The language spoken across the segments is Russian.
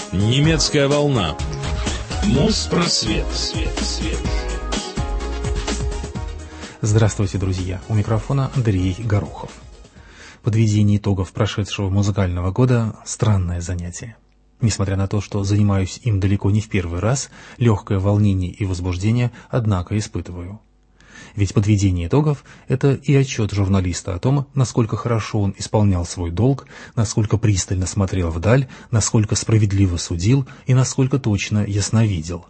Немецкая волна. Моспросвет. Здравствуйте, друзья! У микрофона Андрей Горохов. Подведение итогов прошедшего музыкального года – странное занятие. Несмотря на то, что занимаюсь им далеко не в первый раз, легкое волнение и возбуждение, однако, испытываю. Ведь подведение итогов – это и отчет журналиста о том, насколько хорошо он исполнял свой долг, насколько пристально смотрел вдаль, насколько справедливо судил и насколько точно ясновидел.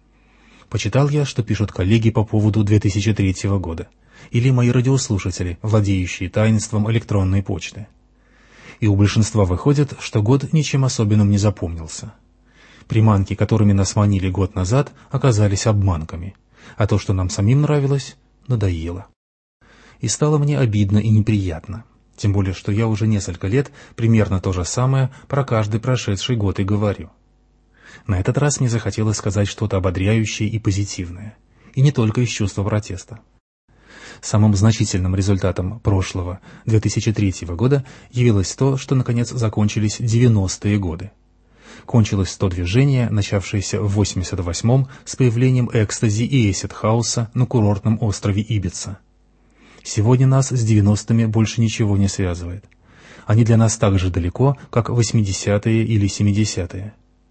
Почитал я, что пишут коллеги по поводу 2003 года, или мои радиослушатели, владеющие таинством электронной почты. И у большинства выходит, что год ничем особенным не запомнился. Приманки, которыми нас манили год назад, оказались обманками, а то, что нам самим нравилось, надоело. И стало мне обидно и неприятно, тем более, что я уже несколько лет примерно то же самое про каждый прошедший год и говорю. На этот раз мне захотелось сказать что-то ободряющее и позитивное, и не только из чувства протеста. Самым значительным результатом прошлого, 2003 года, явилось то, что наконец закончились 90-е годы. Кончилось то движение, начавшееся в 88-м с появлением экстази и эйсид-хауса на курортном острове Ибица. Сегодня нас с 90-ми больше ничего не связывает. Они для нас так же далеко, как 80-е или 70-е.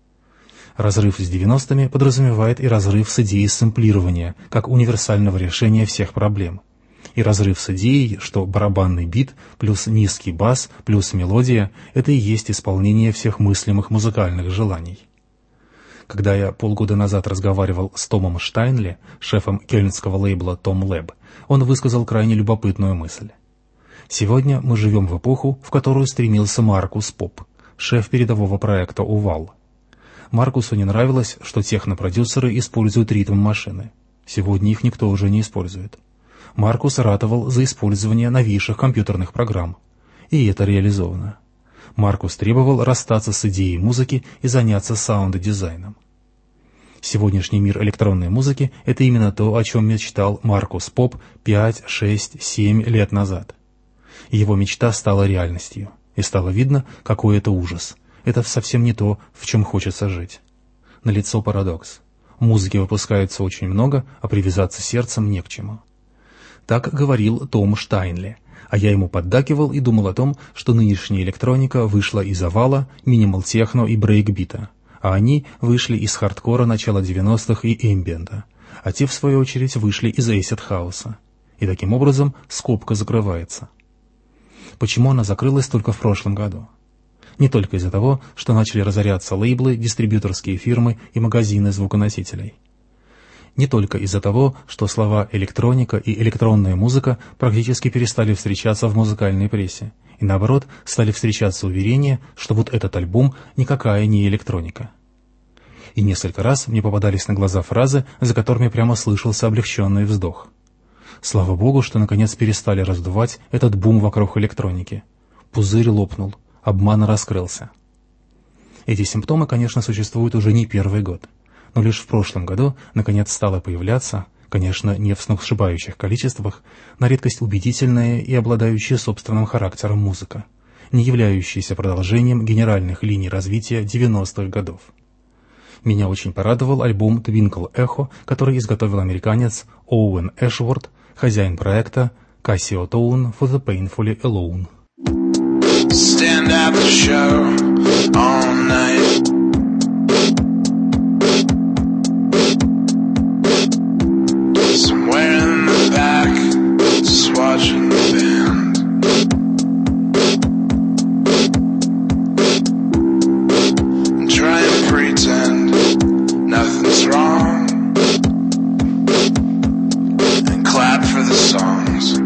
Разрыв с 90-ми подразумевает и разрыв с идеей сэмплирования, как универсального решения всех проблем. И разрыв с идеей, что барабанный бит плюс низкий бас плюс мелодия – это и есть исполнение всех мыслимых музыкальных желаний. Когда я полгода назад разговаривал с Томом Штайнли, шефом кельнского лейбла Tom Lab, он высказал крайне любопытную мысль. Сегодня мы живем в эпоху, в которую стремился Маркус Поп, шеф передового проекта «Увал». Маркусу не нравилось, что технопродюсеры используют ритм-машины. Сегодня их никто уже не использует. Маркус ратовал за использование новейших компьютерных программ. И это реализовано. Маркус требовал расстаться с идеей музыки и заняться саунд-дизайном. Сегодняшний мир электронной музыки – это именно то, о чем мечтал Маркус Поп 5, 6, 7 лет назад. Его мечта стала реальностью, и стало видно, какой это ужас. Это совсем не то, в чем хочется жить. Налицо парадокс. Музыки выпускается очень много, а привязаться сердцем не к чему. Так говорил Том Штайнли, а я ему поддакивал и думал о том, что нынешняя электроника вышла из овала, минимал-техно и брейкбита, а они вышли из хардкора начала 90-х и эмбиента, а те, в свою очередь, вышли из эйсид-хауса. И таким образом скобка закрывается. Почему она закрылась только в прошлом году? Не только из-за того, что начали разоряться лейблы, дистрибьюторские фирмы и магазины звуконосителей. Не только из-за того, что слова «электроника» и «электронная музыка» практически перестали встречаться в музыкальной прессе, и наоборот, стали встречаться уверения, что вот этот альбом никакая не электроника. И несколько раз мне попадались на глаза фразы, за которыми прямо слышался облегченный вздох. Слава богу, что наконец перестали раздувать этот бум вокруг электроники. Пузырь лопнул, обман раскрылся. Эти симптомы, конечно, существуют уже не первый год. Но лишь в прошлом году наконец стало появляться, конечно, не в сногсшибающих количествах, на редкость убедительная и обладающая собственным характером музыка, не являющаяся продолжением генеральных линий развития 90-х годов. Меня очень порадовал альбом Twinkle Echo, который изготовил американец Оуэн Эшворт, хозяин проекта Casio Tone for the Painfully Alone. Stand at the show all night. Somewhere in the back, just watching the band. And try and pretend nothing's wrong. And clap for the songs.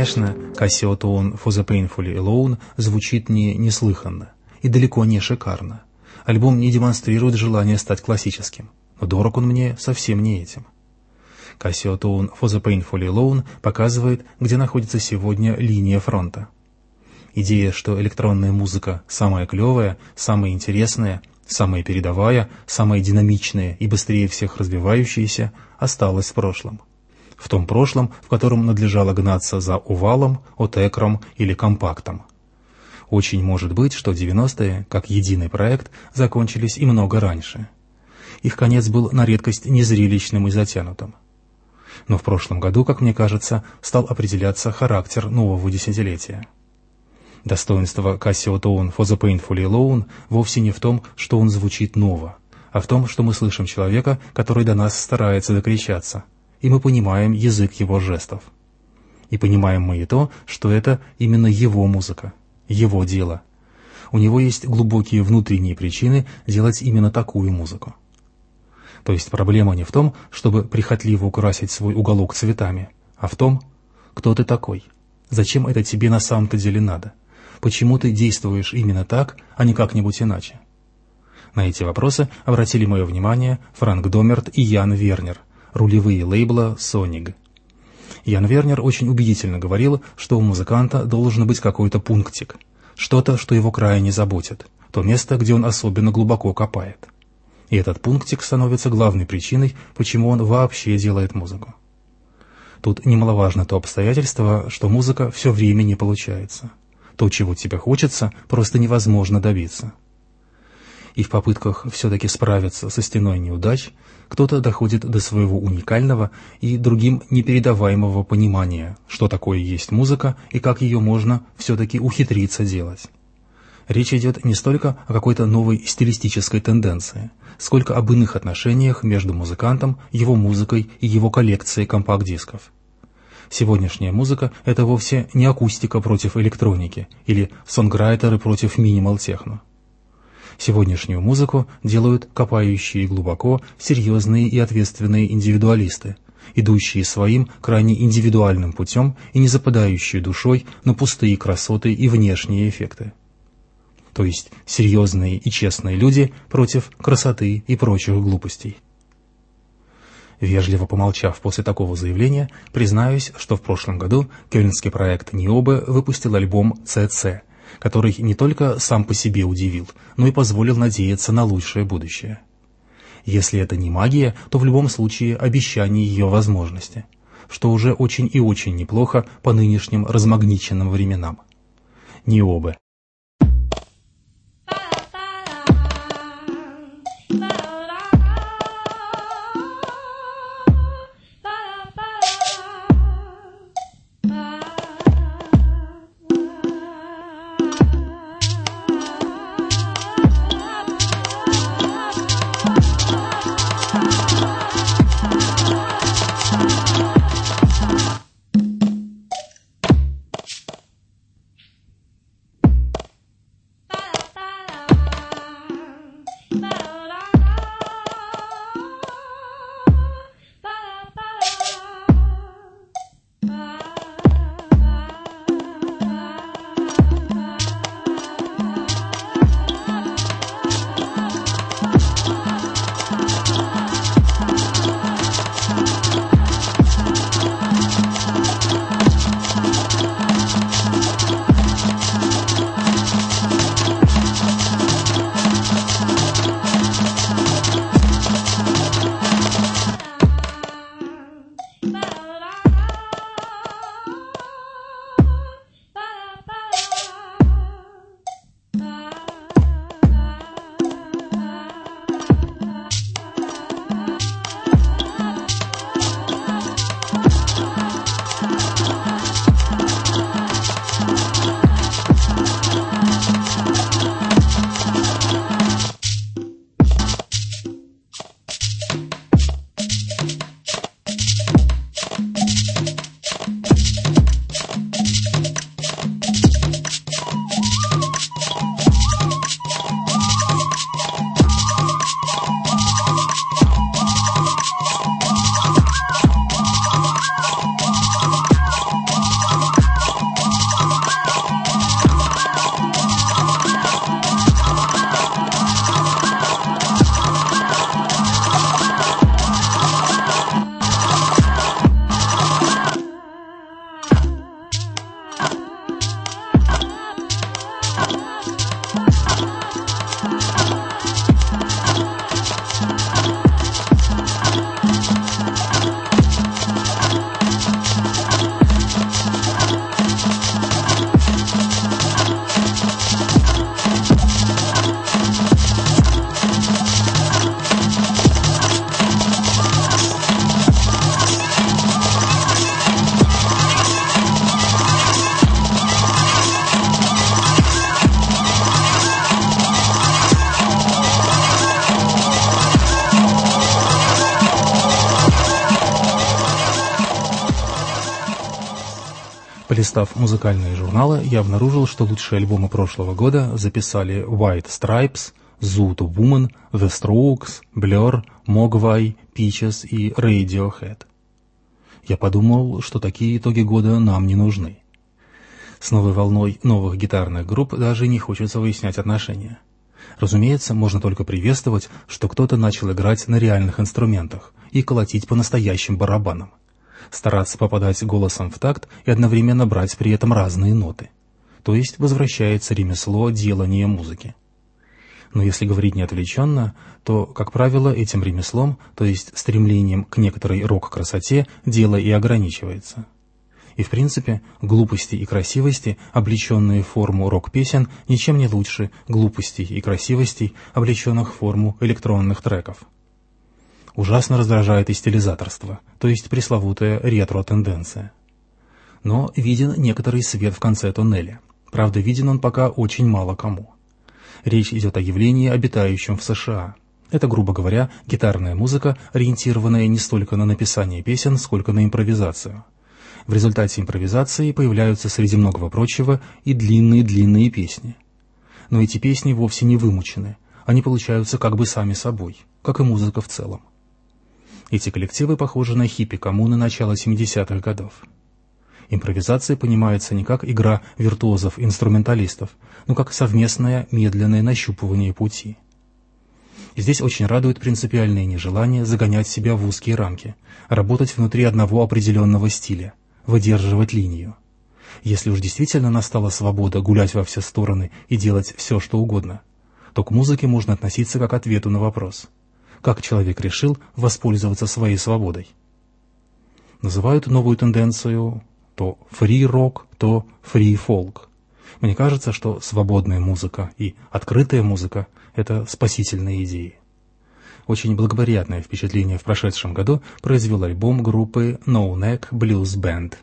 Конечно, Casio Tone for the Painfully Alone звучит неслыханно и далеко не шикарно. Альбом не демонстрирует желание стать классическим, но дорог он мне совсем не этим. Casio Tone for the Painfully Alone показывает, где находится сегодня линия фронта. Идея, что электронная музыка самая клевая, самая интересная, самая передовая, самая динамичная и быстрее всех развивающаяся, осталась в прошлом. В том прошлом, в котором надлежало гнаться за Увалом, Отекром или Компактом. Очень может быть, что 90-е, как единый проект, закончились и много раньше. Их конец был на редкость незрелищным и затянутым. Но в прошлом году, как мне кажется, стал определяться характер нового десятилетия. Достоинство Casio Tone for the Painfully Alone вовсе не в том, что он звучит ново, а в том, что мы слышим человека, который до нас старается докричаться, и мы понимаем язык его жестов. И понимаем мы и то, что это именно его музыка, его дело. У него есть глубокие внутренние причины делать именно такую музыку. То есть проблема не в том, чтобы прихотливо украсить свой уголок цветами, а в том, кто ты такой, зачем это тебе на самом-то деле надо, почему ты действуешь именно так, а не как-нибудь иначе. На эти вопросы обратили мое внимание Франк Домерт и Ян Вернер, рулевые лейбла Соник. Ян Вернер очень убедительно говорил, что у музыканта должен быть какой-то пунктик, что-то, что его крайне заботит, то место, где он особенно глубоко копает. И этот пунктик становится главной причиной, почему он вообще делает музыку. Тут немаловажно то обстоятельство, что музыка все время не получается. То, чего тебе хочется, просто невозможно добиться. И в попытках все-таки справиться со стеной неудач, кто-то доходит до своего уникального и другим непередаваемого понимания, что такое есть музыка и как ее можно все-таки ухитриться делать. Речь идет не столько о какой-то новой стилистической тенденции, сколько об иных отношениях между музыкантом, его музыкой и его коллекцией компакт-дисков. Сегодняшняя музыка – это вовсе не акустика против электроники или сонграйтеры против минимал-техно. Сегодняшнюю музыку делают копающие глубоко, серьезные и ответственные индивидуалисты, идущие своим крайне индивидуальным путем и не западающие душой на пустые красоты и внешние эффекты. То есть серьезные и честные люди против красоты и прочих глупостей. Вежливо помолчав после такого заявления, признаюсь, что в прошлом году кёльнский проект Ниобе выпустил альбом «ЦЦ», который не только сам по себе удивил, но и позволил надеяться на лучшее будущее. Если это не магия, то в любом случае обещание ее возможности, что уже очень и очень неплохо по нынешним размагниченным временам. Ниобе. Полистав музыкальные журналы, я обнаружил, что лучшие альбомы прошлого года записали White Stripes, Zoot Woman, The Strokes, Blur, Mogwai, Peaches и Radiohead. Я подумал, что такие итоги года нам не нужны. С новой волной новых гитарных групп даже не хочется выяснять отношения. Разумеется, можно только приветствовать, что кто-то начал играть на реальных инструментах и колотить по настоящим барабанам. Стараться попадать голосом в такт и одновременно брать при этом разные ноты. То есть возвращается ремесло делания музыки. Но если говорить неотвлеченно, то, как правило, этим ремеслом, то есть стремлением к некоторой рок-красоте, дело и ограничивается. И в принципе, глупости и красивости, облеченные в форму рок-песен, ничем не лучше глупостей и красивостей, облеченных в форму электронных треков. Ужасно раздражает и стилизаторство, то есть пресловутая ретро-тенденция. Но виден некоторый свет в конце туннеля. Правда, виден он пока очень мало кому. Речь идет о явлении, обитающем в США. Это, грубо говоря, гитарная музыка, ориентированная не столько на написание песен, сколько на импровизацию. В результате импровизации появляются среди многого прочего и длинные-длинные песни. Но эти песни вовсе не вымучены, они получаются как бы сами собой, как и музыка в целом. Эти коллективы похожи на хиппи-коммуны начала 70-х годов. Импровизация понимается не как игра виртуозов-инструменталистов, но как совместное медленное нащупывание пути. И здесь очень радует принципиальное нежелание загонять себя в узкие рамки, работать внутри одного определенного стиля, выдерживать линию. Если уж действительно настала свобода гулять во все стороны и делать все, что угодно, то к музыке можно относиться как к ответу на вопрос: как человек решил воспользоваться своей свободой? Называют новую тенденцию то фри-рок, то фри-фолк. Мне кажется, что свободная музыка и открытая музыка — это спасительные идеи. Очень благоприятное впечатление в прошедшем году произвел альбом группы No Neck Blues Band.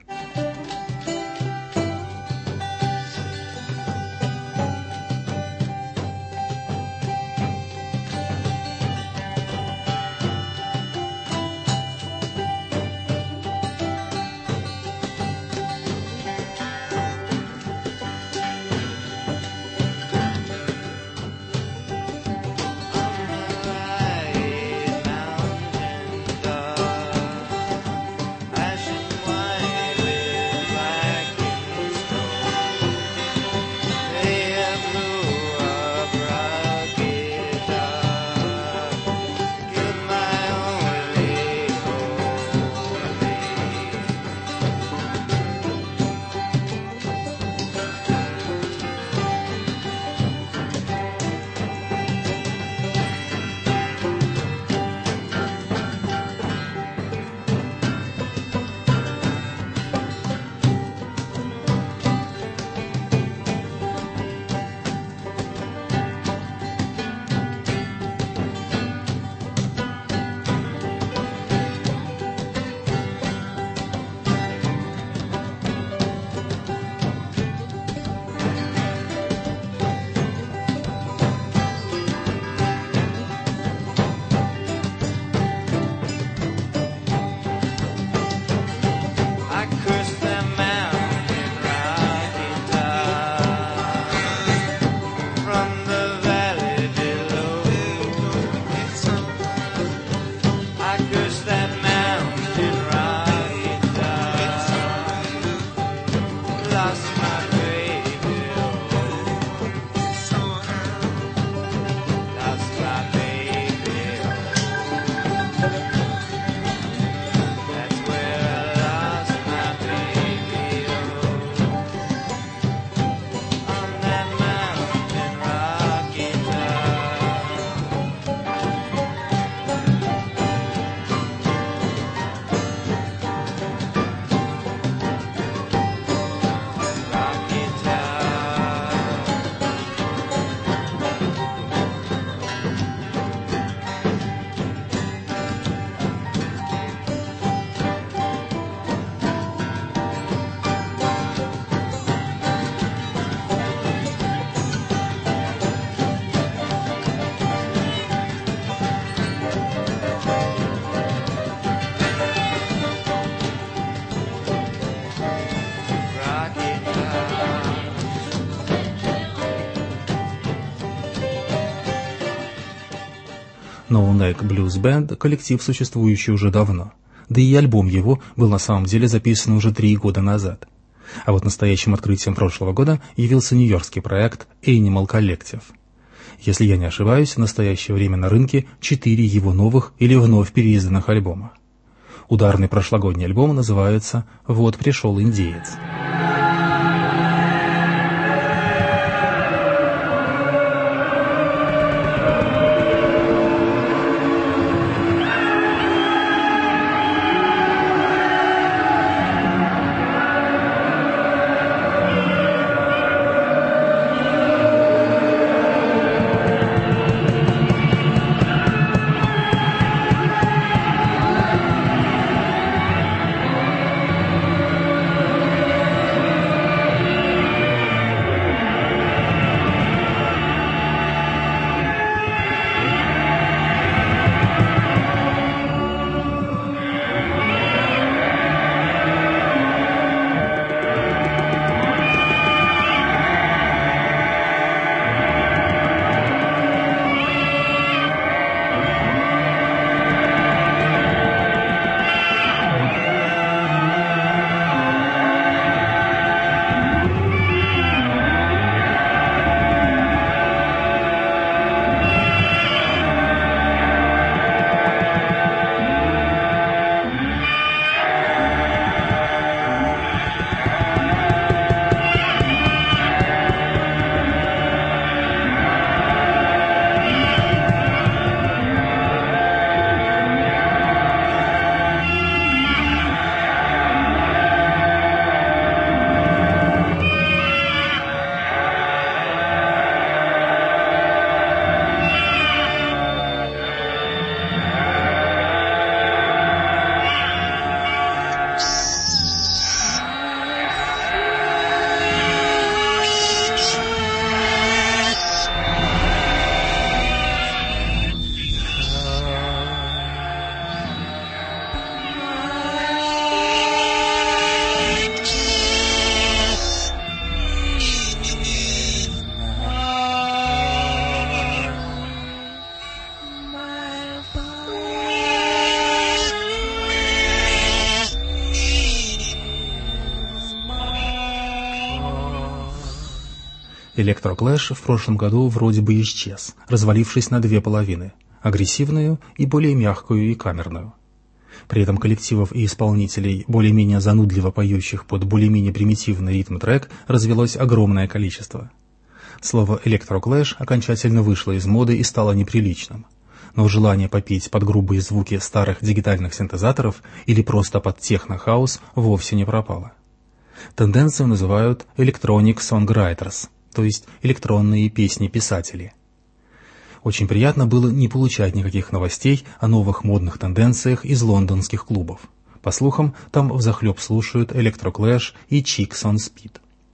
No Neck Blues Band – коллектив, существующий уже давно. Да и альбом его был на самом деле записан уже 3 года назад. А вот настоящим открытием прошлого года явился нью-йоркский проект Animal Collective. Если я не ошибаюсь, в настоящее время на рынке 4 его новых или вновь переизданных альбома. Ударный прошлогодний альбом называется «Вот пришел индеец». Electroclash в прошлом году вроде бы исчез, развалившись на 2 половины – агрессивную и более мягкую и камерную. При этом коллективов и исполнителей, более-менее занудливо поющих под более-менее примитивный ритм-трек, развелось огромное количество. Слово «Electroclash» окончательно вышло из моды и стало неприличным. Но желание попеть под грубые звуки старых дигитальных синтезаторов или просто под техно-хаус вовсе не пропало. Тенденцию называют «electronic songwriters», то есть электронные песни-писатели. Очень приятно было не получать никаких новостей о новых модных тенденциях из лондонских клубов. По слухам, там взахлеб слушают Electroclash и Chicks on Speed.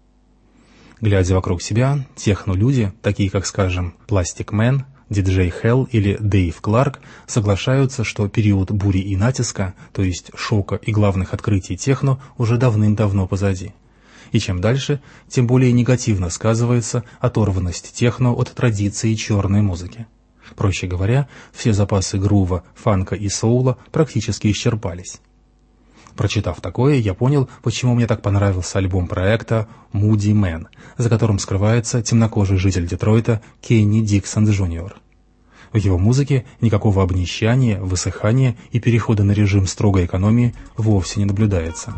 Глядя вокруг себя, техно-люди, такие как, скажем, Plastic Man, DJ Hell или Дэйв Кларк, соглашаются, что период бури и натиска, то есть шока и главных открытий техно, уже давным-давно позади. И чем дальше, тем более негативно сказывается оторванность техно от традиции черной музыки. Проще говоря, все запасы грува, фанка и соула практически исчерпались. Прочитав такое, я понял, почему мне так понравился альбом проекта «Moody Man», за которым скрывается темнокожий житель Детройта Кенни Диксон Джуниор. В его музыке никакого обнищания, высыхания и перехода на режим строгой экономии вовсе не наблюдается.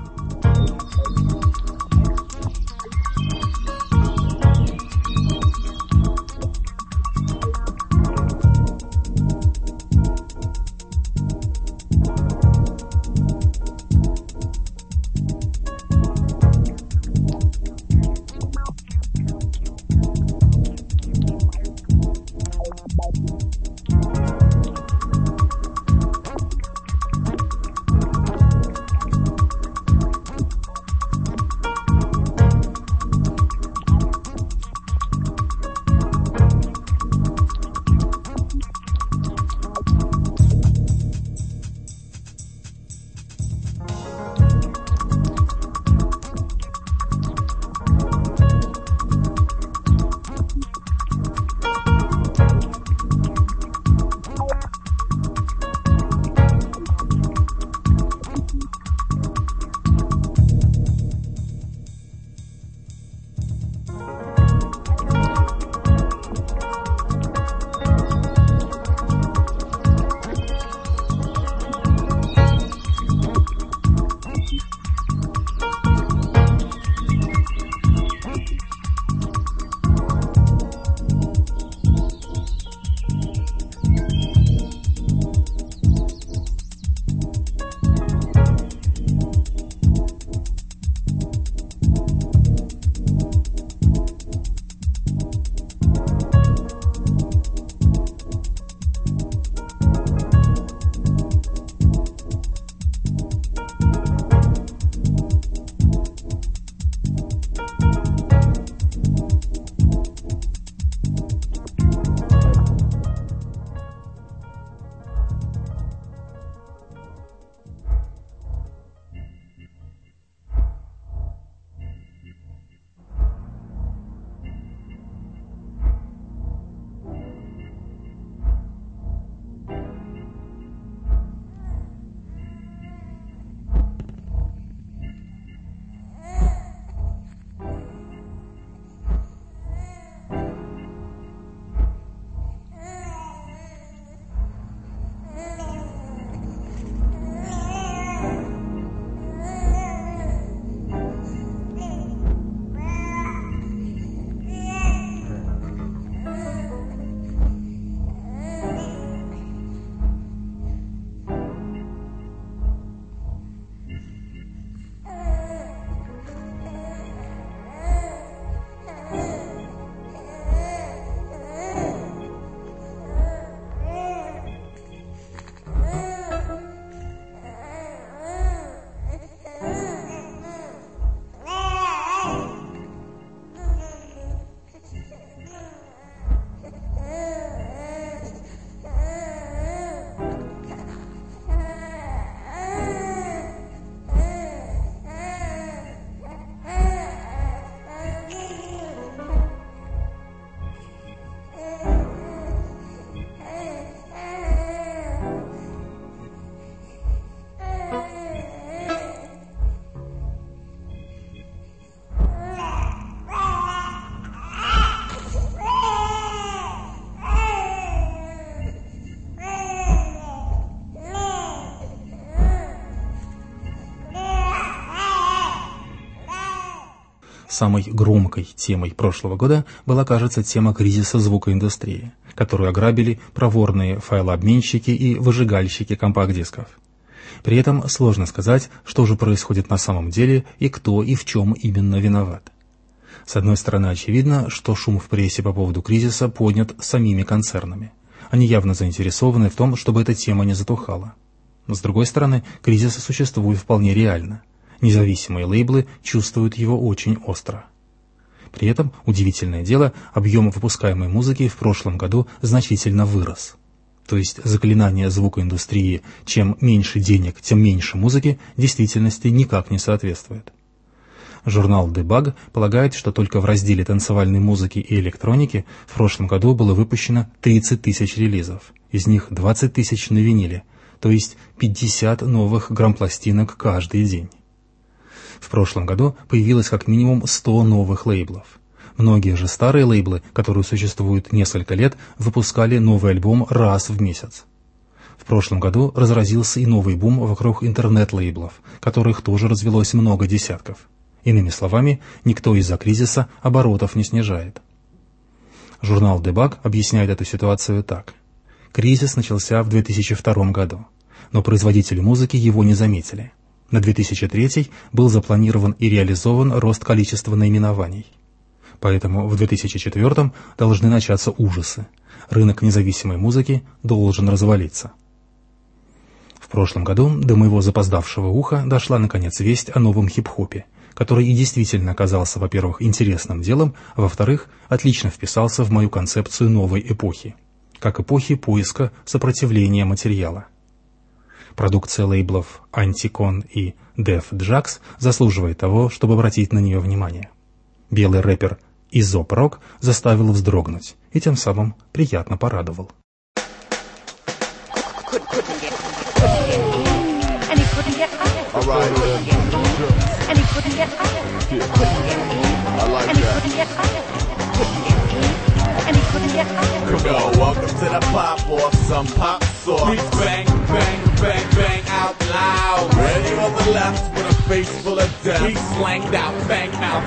самой громкой темой прошлого года была, кажется, тема кризиса звукоиндустрии, которую ограбили проворные файлообменщики и выжигальщики компакт-дисков. При этом сложно сказать, что же происходит на самом деле и кто и в чем именно виноват. С одной стороны, очевидно, что шум в прессе по поводу кризиса поднят самими концернами. Они явно заинтересованы в том, чтобы эта тема не затухала. Но с другой стороны, кризис существует вполне реально. Независимые лейблы чувствуют его очень остро. При этом, удивительное дело, объем выпускаемой музыки в прошлом году значительно вырос. То есть заклинание звукоиндустрии «чем меньше денег, тем меньше музыки» действительности никак не соответствует. Журнал Debug полагает, что только в разделе танцевальной музыки и электроники в прошлом году было выпущено 30 тысяч релизов, из них 20 тысяч на виниле, то есть 50 новых грампластинок каждый день. В прошлом году появилось как минимум 100 новых лейблов. Многие же старые лейблы, которые существуют несколько лет, выпускали новый альбом раз в месяц. В прошлом году разразился и новый бум вокруг интернет-лейблов, которых тоже развелось много десятков. Иными словами, никто из-за кризиса оборотов не снижает. Журнал Debug объясняет эту ситуацию так. Кризис начался в 2002 году, но производители музыки его не заметили. На 2003 был запланирован и реализован рост количества наименований. Поэтому в 2004 должны начаться ужасы. Рынок независимой музыки должен развалиться. В прошлом году до моего запоздавшего уха дошла наконец весть о новом хип-хопе, который и действительно оказался, во-первых, интересным делом, а во-вторых, отлично вписался в мою концепцию новой эпохи, как эпохи поиска сопротивления материала. Продукция лейблов Anticon и Def Jux заслуживает того, чтобы обратить на нее внимание. Белый рэпер Изоп Рок заставил вздрогнуть и тем самым приятно порадовал. Welcome to the pop off, some pop sauce. Beats bang, bang, bang, bang out loud. Ready on the left with a face full of death. He's slanged out now.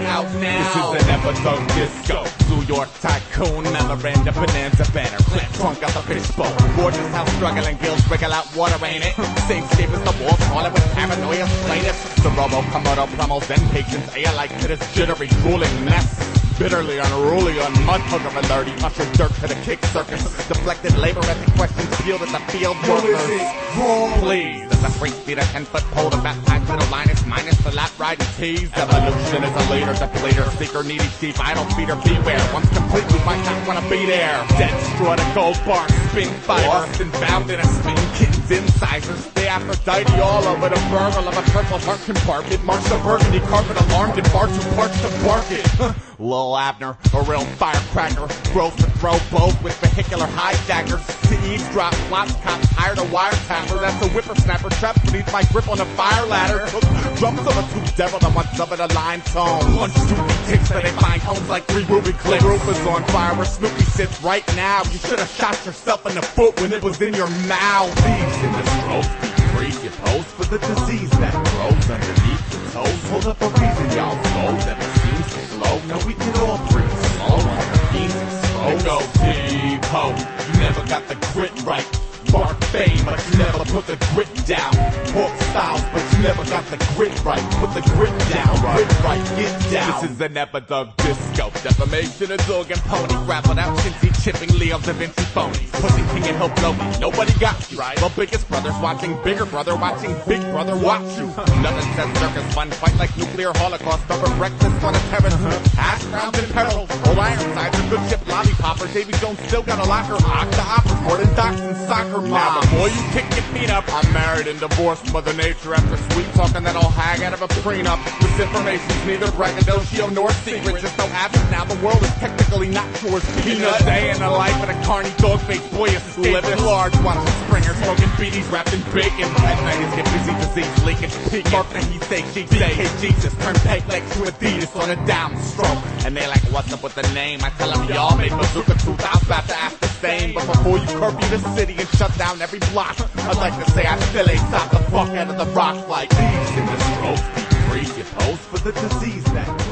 This is an episode disco. New York tycoon, memoranda, bonanza banner. Plant trunk out the fishbowl. Gorgeous house struggling, gills wriggle out water, ain't it? Same shape as the walls, calling with paranoia plaintiffs. Sorobo, Komodo, promos, and patience. Air like to this jittery, drooling mess. Bitterly unruly, on mud hooker alert. Usher dirt to the kick circus. Deflected labor at the questions fielded the field workers. Please, as a freak beat a 10-foot pole to baptize middle linus minus the lap riding tease. Evolution is a later depleter, seeker, needy sheep, idle feeder, beware. Once complete, we might not wanna be there. Dead straw to gold bar, spin fiber, and bound in a spin kittens incisors. The Aphrodite all over the burgle of a purple heart compartment. March the burgundy carpet alarmed and far too parched to bark it. Lil Abner, a real firecracker, growth to throw both with vehicular hijackers. To eavesdrop, plots, cops hired a wiretapper. That's a whippersnapper trapped beneath my grip on a fire ladder. Drums of a two devil and one sub of a lime tone. Punch Snoopy ticks that they find homes like 3 Ruby clips. Roof is on fire where Snoopy sits right now. You should have shot yourself in the foot when it was in your mouth. Thieves in the strokes, be free. You pose for the disease that grows underneath your toes. Hold up a reason y'all know that it seems to slow. Now we can all breathe slow on the easy slow. Go deep, ho. You never got the grit right. Mark fame, but you never put the grit down. Pork styles, but you never got the grit right. Put the grit down, grit right, get down. This is an epidemic disco. Defamation is organ pony. Grappled out, chintzy, chipping Leo da Vinci phonies. Pussy king and he'll blow me. Nobody got you, right? The biggest brother's watching bigger brother, watching big brother watch you. Nothing says circus fun, fight like nuclear holocaust over breakfast on a terrace. Hash browns in peril. Old Ironsides are good chip lollipoppers. Davy Jones still got a locker. Octa hoppers, more than docks and soccer. Now before you kick your feet up, I'm married and divorced. Mother Nature after sweet talking that old hag out of a prenup. This information's neither braggadocio nor secret. Just so happens now the world is technically not yours. Peanut day in the life of a carny dog-faced boy escaped. Living large, watching Springer, smoking beaties wrapped in bacon. At night is get busy, disease leakage, peak. Mark that he say, she say, hey Jesus, turn peg legs to Adidas on a downstroke. And they like, what's up with the name? I tell them y'all made Bazooka 2000, about to ask the same. But before you curfew the city and shut down every block, I'd like to say I still ain't stopped the fuck out of the rock like these in the strokes. Be free, you pose for the disease that